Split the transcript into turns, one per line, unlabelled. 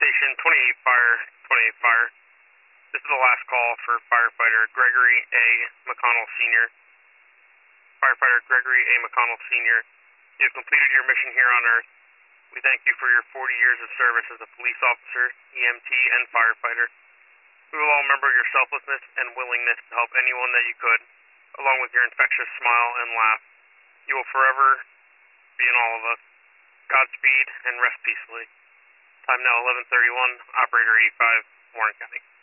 Station 28 Fire, 28 Fire. This is the last call for firefighter Gregory A. McConnell Sr. Firefighter Gregory A. McConnell Sr., you have completed your mission here on Earth. We thank you for your 40 years of service as a police officer, EMT, and firefighter. We will all remember your selflessness and willingness to help anyone that you could, along with your infectious smile and laugh. You will forever be in all of us. Godspeed and rest peacefully. Time now 11:31, Operator 85, Warren County.